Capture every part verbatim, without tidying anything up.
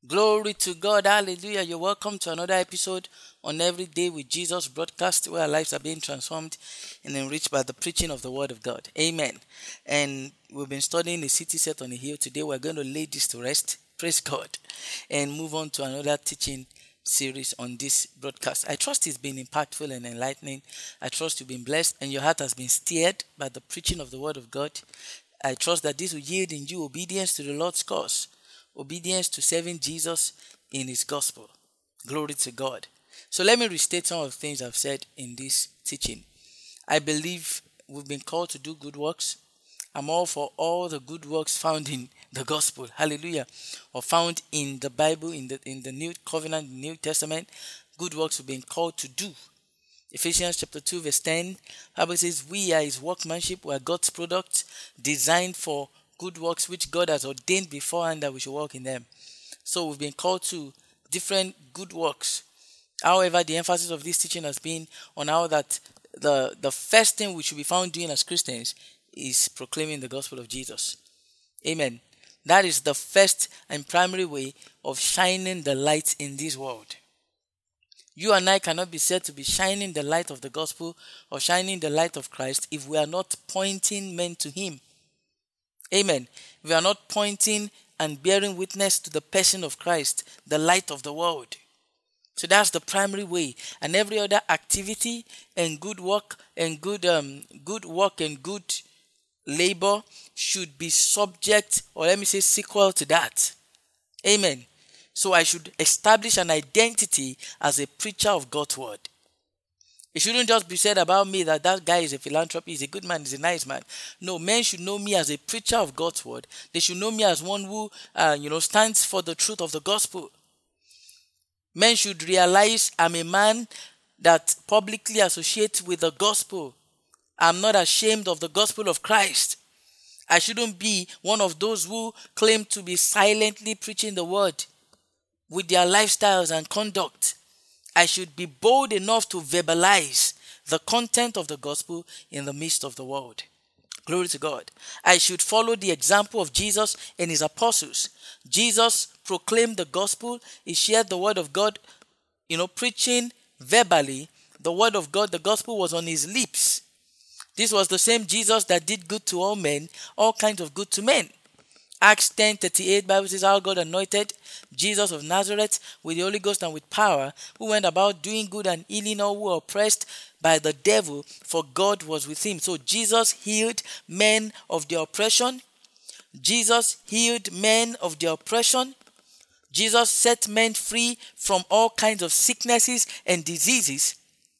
Glory to God. Hallelujah. You're welcome to another episode on Every Day with Jesus broadcast, where our lives are being transformed and enriched by the preaching of the Word of God. Amen. And we've been studying the city set on a hill. Today we're going to lay this to rest. Praise God. And move on to another teaching series on this broadcast. I trust it's been impactful and enlightening. I trust you've been blessed and your heart has been stirred by the preaching of the Word of God. I trust that this will yield in you obedience to the Lord's cause, obedience to serving Jesus in His gospel. Glory to God. So let me restate some of the things I've said in this teaching. I believe we've been called to do good works. I'm all for all the good works found in the gospel. Hallelujah. Or found in the Bible, in the in the New Covenant, New Testament. Good works we've been called to do. Ephesians chapter two verse ten, Bible says, we are His workmanship, we are God's product, designed for good works which God has ordained beforehand that we should walk in them. So we've been called to different good works. However, the emphasis of this teaching has been on how that the, the first thing we should be found doing as Christians is proclaiming the gospel of Jesus. Amen. That is the first and primary way of shining the light in this world. You and I cannot be said to be shining the light of the gospel or shining the light of Christ if we are not pointing men to Him. Amen. We are not pointing and bearing witness to the person of Christ, the light of the world. So that's the primary way. And every other activity and good work and good um good work and good labor should be subject, or let me say sequel to that. Amen. So I should establish an identity as a preacher of God's word. It shouldn't just be said about me that that guy is a philanthropist, he's a good man, he's a nice man. No, men should know me as a preacher of God's word. They should know me as one who, uh, you know, stands for the truth of the gospel. Men should realize I'm a man that publicly associates with the gospel. I'm not ashamed of the gospel of Christ. I shouldn't be one of those who claim to be silently preaching the word with their lifestyles and conduct. I should be bold enough to verbalize the content of the gospel in the midst of the world. Glory to God. I should follow the example of Jesus and His apostles. Jesus proclaimed the gospel. He shared the word of God, you know, preaching verbally. The word of God, the gospel was on His lips. This was the same Jesus that did good to all men, all kinds of good to men. Acts ten thirty-eight, Bible says, how God anointed Jesus of Nazareth with the Holy Ghost and with power, who went about doing good and healing all who were oppressed by the devil, for God was with Him. So Jesus healed men of their oppression. Jesus healed men of their oppression. Jesus set men free from all kinds of sicknesses and diseases.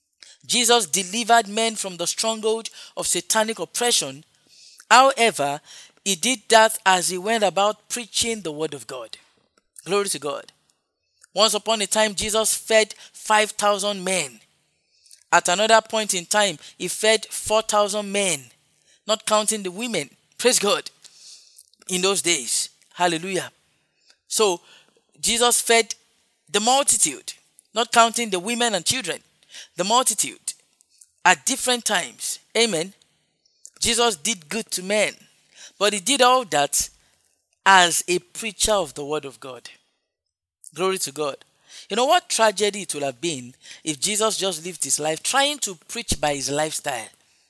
Jesus delivered men from the stronghold of satanic oppression. However, He did that as He went about preaching the word of God. Glory to God. Once upon a time, Jesus fed five thousand men. At another point in time, He fed four thousand men, not counting the women. Praise God. In those days. Hallelujah. So, Jesus fed the multitude, not counting the women and children. The multitude at different times. Amen. Jesus did good to men. But He did all that as a preacher of the word of God. Glory to God. You know what tragedy it would have been if Jesus just lived His life trying to preach by His lifestyle,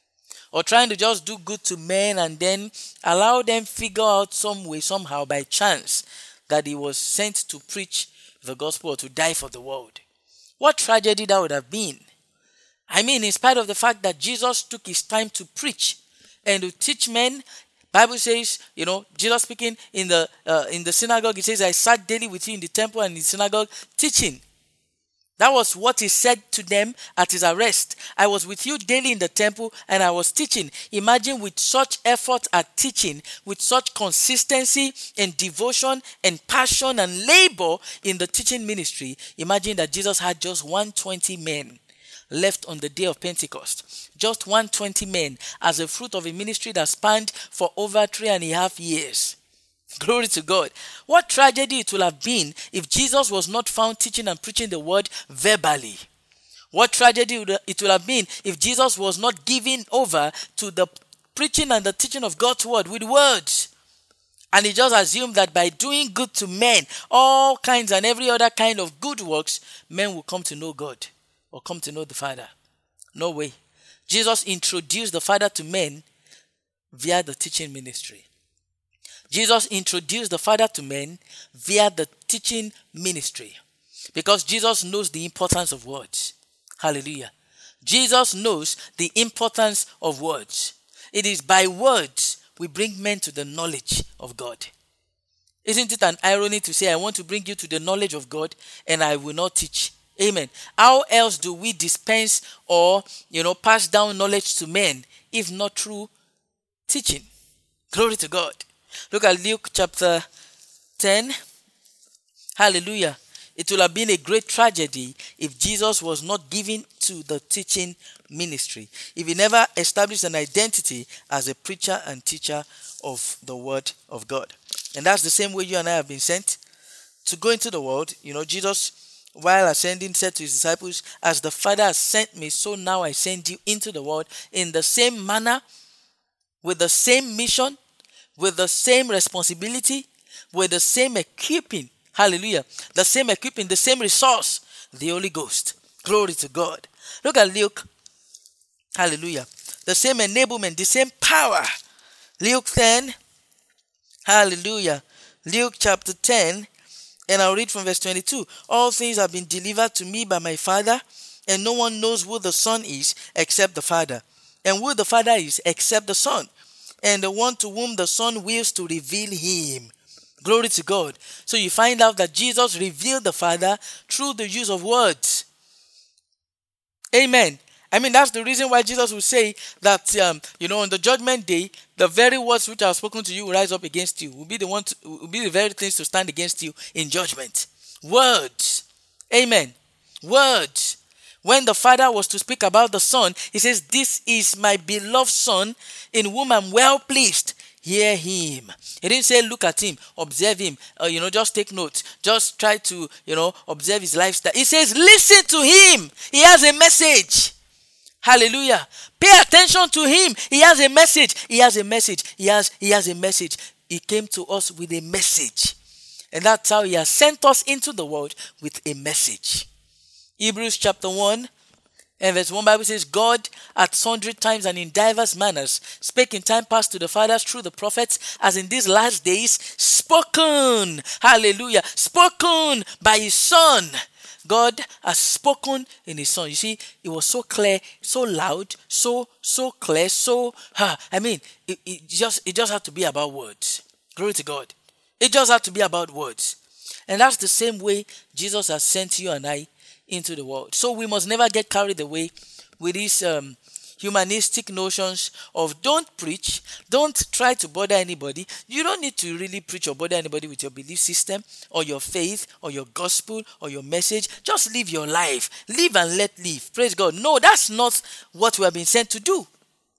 or trying to just do good to men and then allow them figure out some way, somehow, by chance, that He was sent to preach the gospel or to die for the world. What tragedy that would have been. I mean, in spite of the fact that Jesus took His time to preach and to teach men. Bible says, you know, Jesus speaking in the uh, in the synagogue, He says, I sat daily with you in the temple and in the synagogue teaching. That was what He said to them at His arrest. I was with you daily in the temple and I was teaching. Imagine, with such effort at teaching, with such consistency and devotion and passion and labor in the teaching ministry, imagine that Jesus had just one hundred twenty men left on the day of Pentecost. Just one hundred twenty men as a fruit of a ministry that spanned for over three and a half years. Glory to God. What tragedy it would have been if Jesus was not found teaching and preaching the word verbally. What tragedy it would have been if Jesus was not given over to the preaching and the teaching of God's word with words. And he just assumed that by doing good to men, all kinds and every other kind of good works, men will come to know God or come to know the Father. No way. Jesus introduced the Father to men via the teaching ministry. Jesus introduced the Father to men via the teaching ministry. Because Jesus knows the importance of words. Hallelujah. Jesus knows the importance of words. It is by words we bring men to the knowledge of God. Isn't it an irony to say, I want to bring you to the knowledge of God and I will not teach? Amen. How else do we dispense or, you know, pass down knowledge to men if not through teaching? Glory to God. Look at Luke chapter ten. Hallelujah. It would have been a great tragedy if Jesus was not given to the teaching ministry, if he never established an identity as a preacher and teacher of the word of God. And that's the same way you and I have been sent to go into the world. You know, Jesus, while ascending, said to his disciples, as the Father has sent me, so now I send you into the world in the same manner, with the same mission, with the same responsibility, with the same equipping. Hallelujah. The same equipping, the same resource, the Holy Ghost. Glory to God. Look at Luke. Hallelujah. The same enablement, the same power. Luke ten. Hallelujah. Luke chapter ten. And I'll read from verse twenty-two. All things have been delivered to me by my Father, and no one knows who the Son is except the Father, and who the Father is except the Son, and the one to whom the Son wills to reveal him. Glory to God. So you find out that Jesus revealed the Father through the use of words. Amen. I mean, that's the reason why Jesus will say that, um, you know, on the judgment day, the very words which are spoken to you will rise up against you, will be the one, to, will be the very things to stand against you in judgment. Words. Amen. Words. When the Father was to speak about the Son, he says, this is my beloved Son in whom I'm well pleased. Hear him. He didn't say look at him, observe him, uh, you know, just take notes. Just try to, you know, observe his lifestyle. He says listen to him. He has a message. Hallelujah. Pay attention to him. He has a message. He has a message. He has, he has a message. He came to us with a message. And that's how he has sent us into the world, with a message. Hebrews chapter one. And verse one, Bible says, God at sundry times and in diverse manners spake in time past to the fathers through the prophets, as in these last days spoken, hallelujah, spoken by his Son. God has spoken in his Son. You see, it was so clear, so loud, so, so clear, so, huh, I mean, it, it just it just had to be about words. Glory to God. It just had to be about words. And that's the same way Jesus has sent you and I into the world. So we must never get carried away with these um, humanistic notions of don't preach, don't try to bother anybody. You don't need to really preach or bother anybody with your belief system or your faith or your gospel or your message. Just live your life. Live and let live. Praise God. No, that's not what we have been sent to do.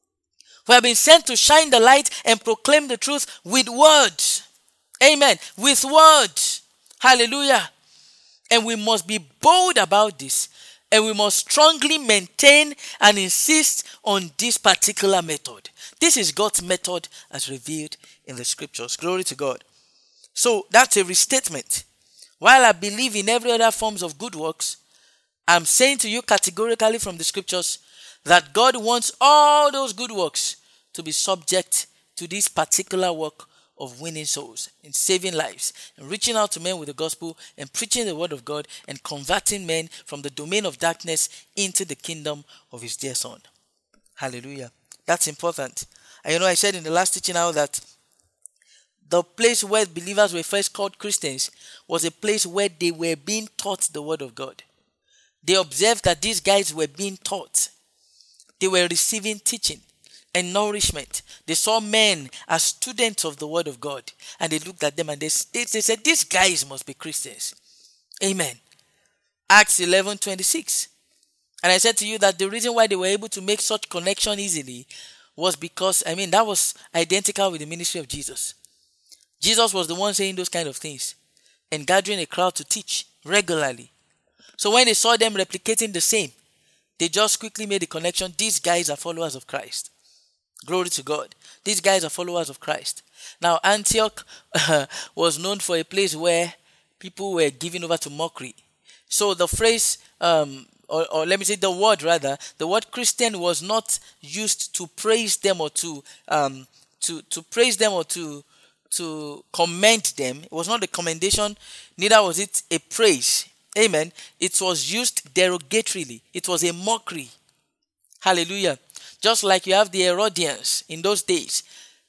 We have been sent to shine the light and proclaim the truth with words. Amen. With words. Hallelujah. And we must be bold about this. And we must strongly maintain and insist on this particular method. This is God's method as revealed in the scriptures. Glory to God. So that's a restatement. While I believe in every other forms of good works, I'm saying to you categorically from the scriptures that God wants all those good works to be subject to this particular work of winning souls and saving lives and reaching out to men with the gospel and preaching the word of God and converting men from the domain of darkness into the kingdom of his dear Son. Hallelujah. That's important. And you know, I said in the last teaching now that the place where believers were first called Christians was a place where they were being taught the word of God. They observed that these guys were being taught. They were receiving teaching and nourishment. They saw men as students of the word of God, and they looked at them and they, they, they said, these guys must be Christians. Amen. Acts eleven twenty-six. And I said to you that the reason why they were able to make such connection easily was because, I mean, that was identical with the ministry of Jesus. Jesus was the one saying those kind of things and gathering a crowd to teach regularly. So when they saw them replicating the same, they just quickly made the connection. These guys are followers of Christ. Glory to God. These guys are followers of Christ. Now, Antioch was known for a place where people were given over to mockery. So the phrase, um, or, or let me say the word rather, the word Christian was not used to praise them or to um, to to praise them or to to commend them. It was not a commendation, neither was it a praise. Amen. It was used derogatorily. It was a mockery. Hallelujah. Just like you have the Herodians in those days.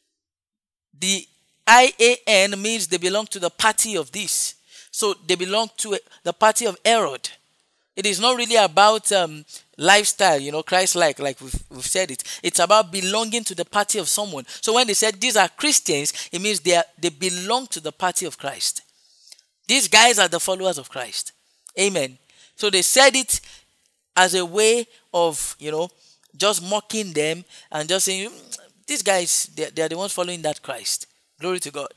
The I A N means they belong to the party of this. So they belong to the party of Herod. It is not really about um, lifestyle, you know, Christ-like, like we've, we've said it. It's about belonging to the party of someone. So when they said these are Christians, it means they are, they belong to the party of Christ. These guys are the followers of Christ. Amen. So they said it as a way of, you know, just mocking them and just saying, these guys, they, they are the ones following that Christ. Glory to God.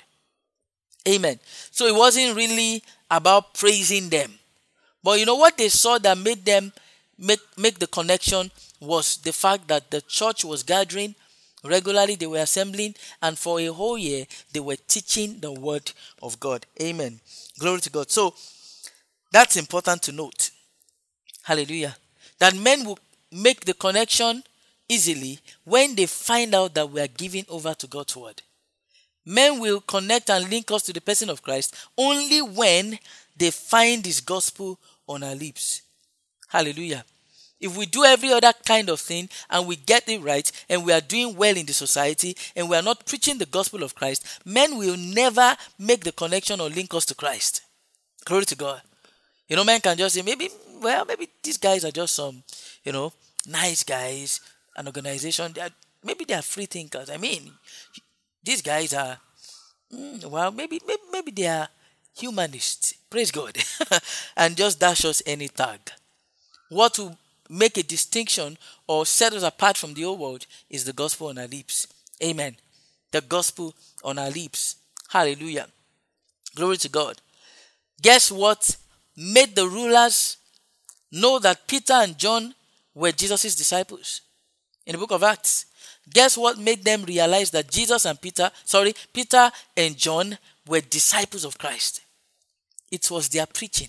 Amen. So it wasn't really about praising them. But you know what they saw that made them make, make the connection was the fact that the church was gathering regularly, they were assembling, and for a whole year, they were teaching the word of God. Amen. Glory to God. So that's important to note. Hallelujah. That men will make the connection easily when they find out that we are giving over to God's word. Men will connect and link us to the person of Christ only when they find his gospel on our lips. Hallelujah. If we do every other kind of thing and we get it right and we are doing well in the society and we are not preaching the gospel of Christ, men will never make the connection or link us to Christ. Glory to God. You know, men can just say, maybe, well, maybe these guys are just some, you know, nice guys, an organization. They are, maybe they are free thinkers. I mean, these guys are, mm, well, maybe, maybe, maybe they are humanists. Praise God. And just dash us any tag. What will make a distinction or set us apart from the old world is the gospel on our lips. Amen. The gospel on our lips. Hallelujah. Glory to God. Guess what made the rulers know that Peter and John were Jesus' disciples? In the book of Acts. Guess what made them realize that Jesus and Peter, sorry, Peter and John were disciples of Christ? It was their preaching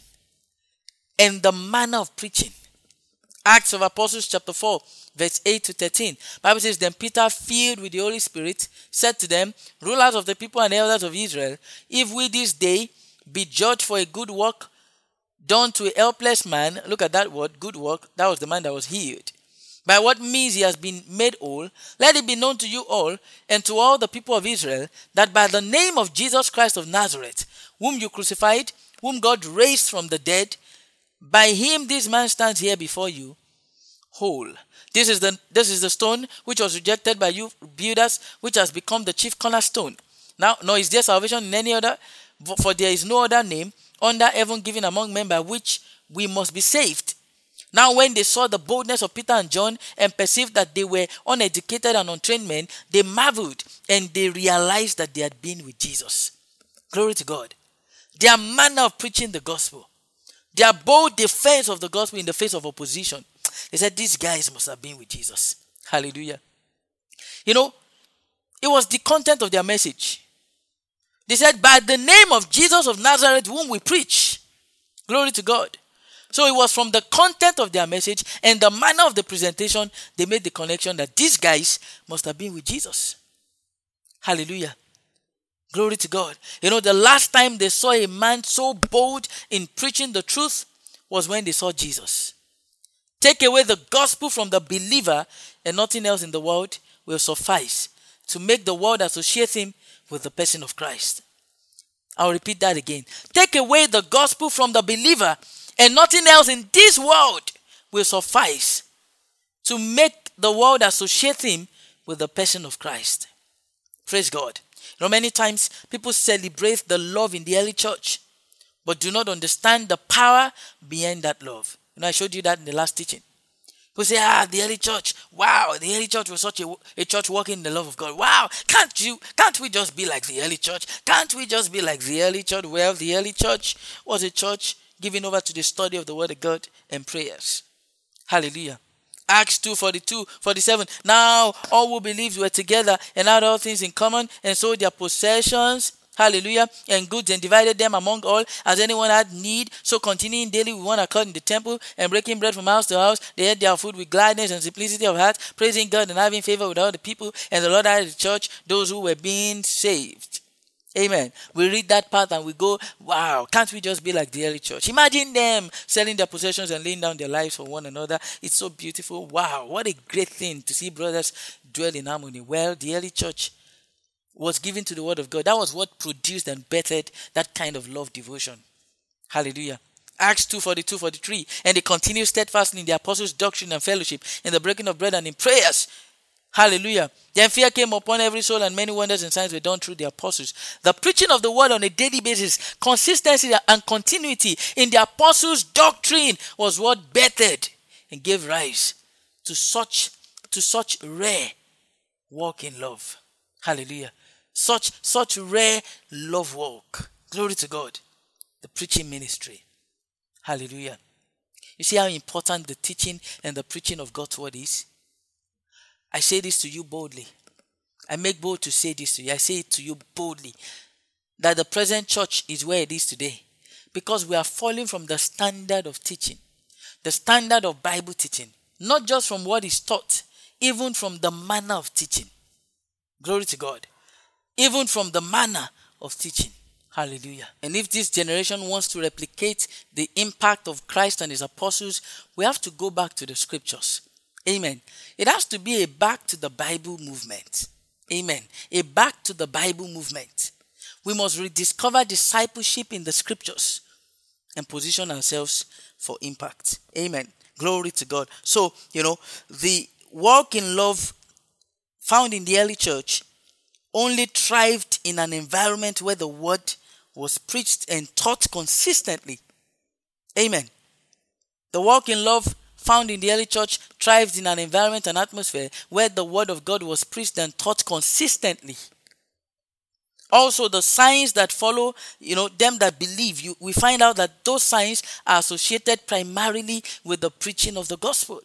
and the manner of preaching. Acts of Apostles chapter four, verse eight to thirteen. Bible says, then Peter, filled with the Holy Spirit, said to them, rulers of the people and elders of Israel, if we this day be judged for a good work done to a helpless man, look at that word, good work, that was the man that was healed. By what means he has been made whole, let it be known to you all and to all the people of Israel that by the name of Jesus Christ of Nazareth, whom you crucified, whom God raised from the dead, by him this man stands here before you whole. This is the this is the stone which was rejected by you builders, which has become the chief cornerstone. Now, nor is there salvation in any other, for there is no other name under heaven given among men by which we must be saved. Now, when they saw the boldness of Peter and John and perceived that they were uneducated and untrained men, they marveled and they realized that they had been with Jesus. Glory to God. Their manner of preaching the gospel, their bold defense of the gospel in the face of opposition. They said, these guys must have been with Jesus. Hallelujah. You know, it was the content of their message. They said, by the name of Jesus of Nazareth, whom we preach. Glory to God. So it was from the content of their message and the manner of the presentation, they made the connection that these guys must have been with Jesus. Hallelujah. Glory to God. You know, the last time they saw a man so bold in preaching the truth was when they saw Jesus. Take away the gospel from the believer and nothing else in the world will suffice to make the world associate him with the person of Christ. I'll repeat that again. Take away the gospel from the believer and nothing else in this world will suffice to make the world associate him with the person of Christ. Praise God. You know, many times people celebrate the love in the early church, but do not understand the power behind that love. You know, I showed you that in the last teaching. People say, ah, the early church, wow, the early church was such a, a church walking in the love of God. Wow, can't you, can't we just be like the early church? Can't we just be like the early church? Well, the early church was a church given over to the study of the word of God and prayers. Hallelujah. Acts two, forty-two, forty-seven. Now all who believed were together and had all things in common, and sold their possessions, hallelujah, and goods, and divided them among all as anyone had need. So continuing daily with one accord in the temple and breaking bread from house to house, they ate their food with gladness and simplicity of heart, praising God and having favor with all the people. And the Lord added to the church those who were being saved. Amen. We read that part and we go, wow, can't we just be like the early church? Imagine them selling their possessions and laying down their lives for one another. It's so beautiful. Wow, what a great thing to see brothers dwell in harmony. Well, the early church was given to the word of God. That was what produced and bettered that kind of love devotion. Hallelujah. Acts two, forty-two, forty-three. And they continued steadfastly in the apostles' doctrine and fellowship, in the breaking of bread and in prayers. Hallelujah. Then fear came upon every soul, and many wonders and signs were done through the apostles. The preaching of the word on a daily basis, consistency and continuity in the apostles' doctrine was what bettered and gave rise to such, to such rare walk in love. Hallelujah. Such, such rare love walk. Glory to God. The preaching ministry. Hallelujah. You see how important the teaching and the preaching of God's word is? I say this to you boldly. I make bold to say this to you. I say it to you boldly. That the present church is where it is today. Because we are falling from the standard of teaching. The standard of Bible teaching. Not just from what is taught. Even from the manner of teaching. Glory to God. Even from the manner of teaching. Hallelujah. And if this generation wants to replicate the impact of Christ and his apostles, we have to go back to the scriptures. Amen. It has to be a back to the Bible movement. Amen. A back to the Bible movement. We must rediscover discipleship in the scriptures and position ourselves for impact. Amen. Glory to God. So, you know, the walk in love found in the early church only thrived in an environment where the word was preached and taught consistently. Amen. The walk in love found in the early church thrived in an environment and atmosphere where the word of God was preached and taught consistently. Also, the signs that follow, you know, them that believe, you, we find out that those signs are associated primarily with the preaching of the gospel.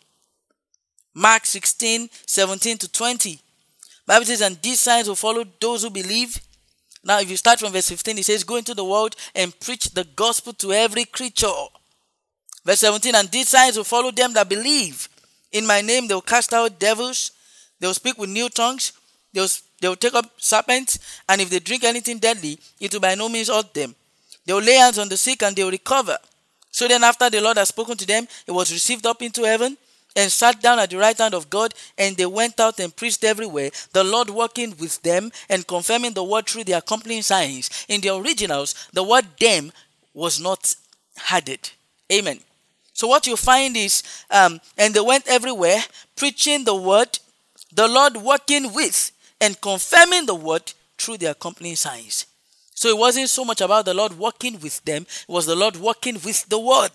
Mark sixteen, seventeen to twenty. Bible says, and these signs will follow those who believe. Now, if you start from verse fifteen, it says, go into the world and preach the gospel to every creature. Verse seventeen, and these signs will follow them that believe. In my name, they will cast out devils. They will speak with new tongues. They will, they will take up serpents. And if they drink anything deadly, it will by no means hurt them. They will lay hands on the sick and they will recover. So then after the Lord had spoken to them, he was received up into heaven and sat down at the right hand of God. And they went out and preached everywhere, the Lord working with them and confirming the word through the accompanying signs. In the originals, the word them was not added. Amen. So what you find is, um, and they went everywhere, preaching the word, the Lord working with and confirming the word through the accompanying signs. So it wasn't so much about the Lord working with them, it was the Lord working with the word.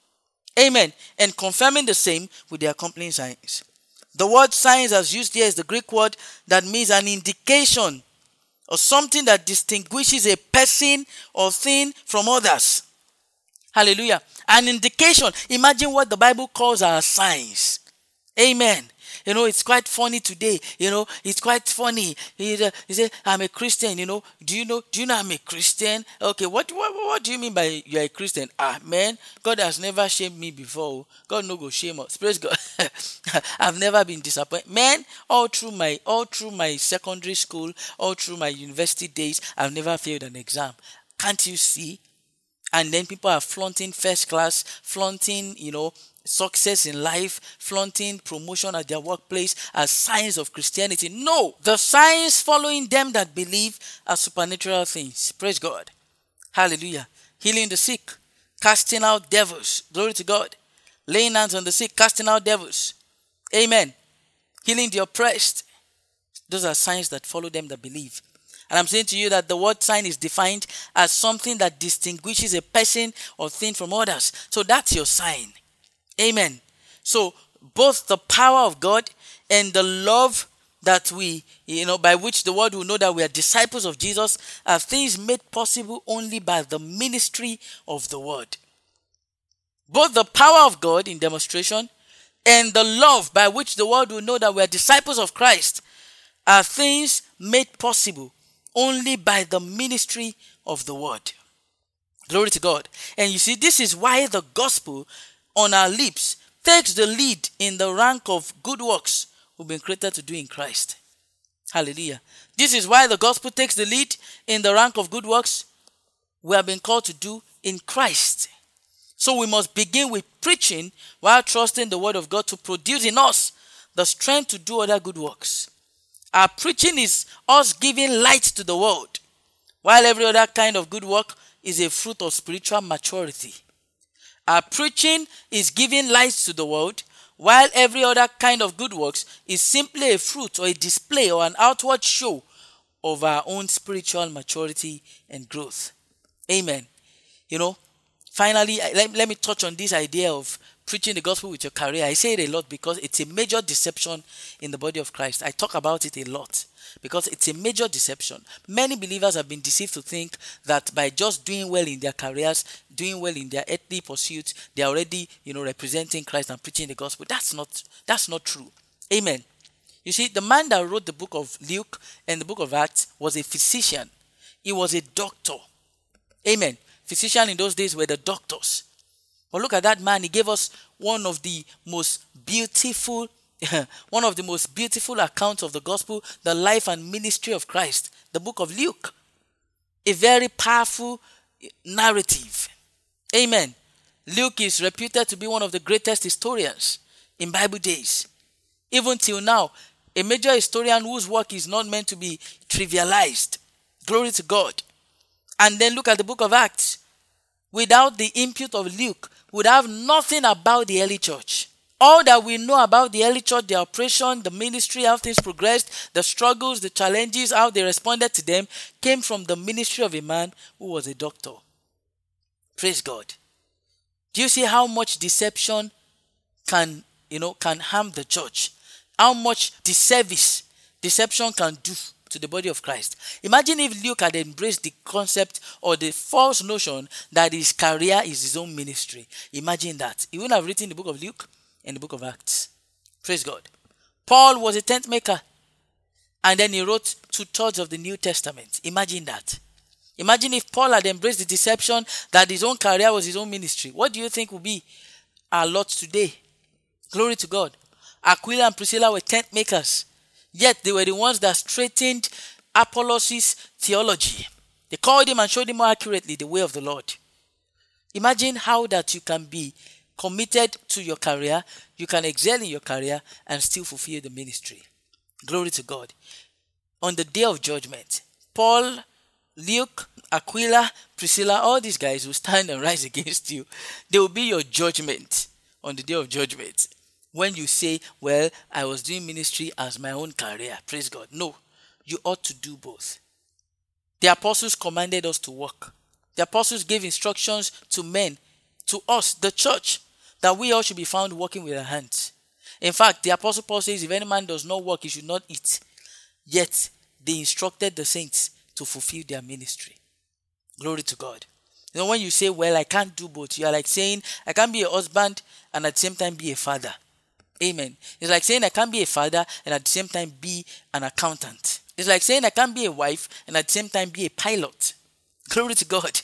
Amen. And confirming the same with the accompanying signs. The word signs as used here is the Greek word that means an indication or something that distinguishes a person or thing from others. Hallelujah. An indication. Imagine what the Bible calls our signs. Amen. You know, it's quite funny today. You know, it's quite funny. He, uh, he said, I'm a Christian, you know. Do you know, do you know I'm a Christian? Okay, what, what, what do you mean by you're a Christian? Ah, man, God has never shamed me before. God no go shame us. Praise God. I've never been disappointed. Man, all through my, all through my secondary school, all through my university days, I've never failed an exam. Can't you see? And then people are flaunting first class, flaunting, you know, success in life, flaunting promotion at their workplace as signs of Christianity. No, the signs following them that believe are supernatural things. Praise God. Hallelujah. Healing the sick, casting out devils. Glory to God. Laying hands on the sick, casting out devils. Amen. Healing the oppressed. Those are signs that follow them that believe. And I'm saying to you that the word sign is defined as something that distinguishes a person or thing from others. So that's your sign. Amen. So both the power of God and the love that we, you know, by which the world will know that we are disciples of Jesus are things made possible only by the ministry of the word. Both the power of God in demonstration and the love by which the world will know that we are disciples of Christ are things made possible only by the ministry of the word. Glory to God. And you see, this is why the gospel on our lips takes the lead in the rank of good works we've been created to do in Christ. Hallelujah. This is why the gospel takes the lead in the rank of good works we have been called to do in Christ. So we must begin with preaching while trusting the word of God to produce in us the strength to do other good works. Our preaching is us giving light to the world, while every other kind of good work is a fruit of spiritual maturity. Our preaching is giving light to the world, while every other kind of good works is simply a fruit or a display or an outward show of our own spiritual maturity and growth. Amen. You know, finally, let, let me touch on this idea of preaching the gospel with your career. I say it a lot because it's a major deception in the body of Christ. I talk about it a lot because it's a major deception. Many believers have been deceived to think that by just doing well in their careers, doing well in their earthly pursuits, they are already, you know, representing Christ and preaching the gospel. That's not, that's not true. Amen. You see, the man that wrote the book of Luke and the book of Acts was a physician. He was a doctor. Amen. Physicians in those days were the doctors. But look at that man. He gave us one of the most beautiful, one of the most beautiful accounts of the gospel, the life and ministry of Christ, the book of Luke. A very powerful narrative. Amen. Luke is reputed to be one of the greatest historians in Bible days. Even till now, a major historian whose work is not meant to be trivialized. Glory to God. And then look at the book of Acts. Without the input of Luke, we would have nothing about the early church. All that we know about the early church, the operation, the ministry, how things progressed, the struggles, the challenges, how they responded to them, came from the ministry of a man who was a doctor. Praise God. Do you see how much deception can, you know, can harm the church? How much disservice deception can do to the body of Christ? Imagine if Luke had embraced the concept or the false notion that his career is his own ministry. Imagine that. He wouldn't have written the book of Luke and the book of Acts. Praise God. Paul was a tent maker, and then he wrote two-thirds of the New Testament. Imagine that. Imagine if Paul had embraced the deception that his own career was his own ministry. What do you think would be our lot today? Glory to God. Aquila and Priscilla were tent makers. Yet they were the ones that straightened Apollos' theology. They called him and showed him more accurately the way of the Lord. Imagine how that you can be committed to your career, you can excel in your career and still fulfill the ministry. Glory to God. On the day of judgment, Paul, Luke, Aquila, Priscilla, all these guys will stand and rise against you. They will be your judgment on the day of judgment. When you say, well, I was doing ministry as my own career. Praise God. No, you ought to do both. The apostles commanded us to work. The apostles gave instructions to men, to us, the church, that we all should be found working with our hands. In fact, the apostle Paul says, if any man does not work, he should not eat. Yet, they instructed the saints to fulfill their ministry. Glory to God. You know, when you say, well, I can't do both, you are like saying, I can't be a husband and at the same time be a father. Amen. It's like saying I can't be a father and at the same time be an accountant. It's like saying I can't be a wife and at the same time be a pilot. Glory to God.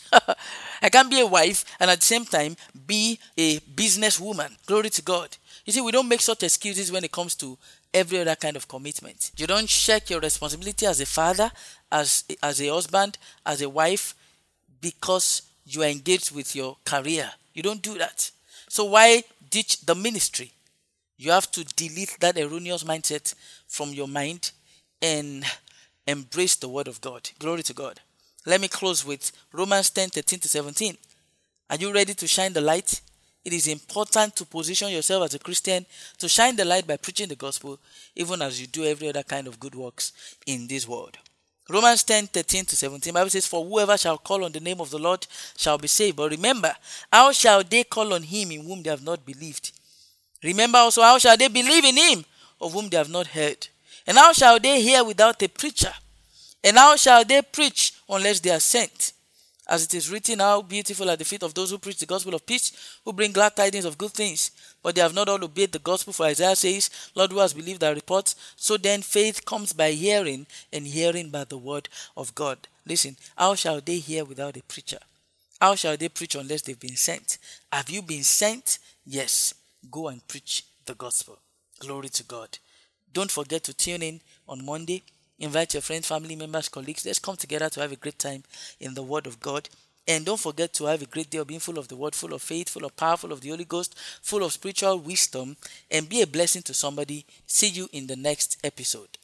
I can't be a wife and at the same time be a businesswoman. Glory to God. You see, we don't make such excuses when it comes to every other kind of commitment. You don't check your responsibility as a father, as, as a husband, as a wife, because you are engaged with your career. You don't do that. So why ditch the ministry? You have to delete that erroneous mindset from your mind and embrace the word of God. Glory to God. Let me close with Romans ten, thirteen to seventeen. Are you ready to shine the light? It is important to position yourself as a Christian to shine the light by preaching the gospel, even as you do every other kind of good works in this world. Romans ten, thirteen to seventeen, Bible says, for whoever shall call on the name of the Lord shall be saved. But remember, how shall they call on him in whom they have not believed? Remember also, how shall they believe in him of whom they have not heard? And how shall they hear without a preacher? And how shall they preach unless they are sent? As it is written, how beautiful are the feet of those who preach the gospel of peace, who bring glad tidings of good things. But they have not all obeyed the gospel, for Isaiah says, Lord, who has believed our reports? So then faith comes by hearing, and hearing by the word of God. Listen, how shall they hear without a preacher? How shall they preach unless they've been sent? Have you been sent? Yes. Go and preach the gospel. Glory to God. Don't forget to tune in on Monday. Invite your friends, family members, colleagues. Let's come together to have a great time in the Word of God. And don't forget to have a great day of being full of the Word, full of faith, full of power, full of the Holy Ghost, full of spiritual wisdom, and be a blessing to somebody. See you in the next episode.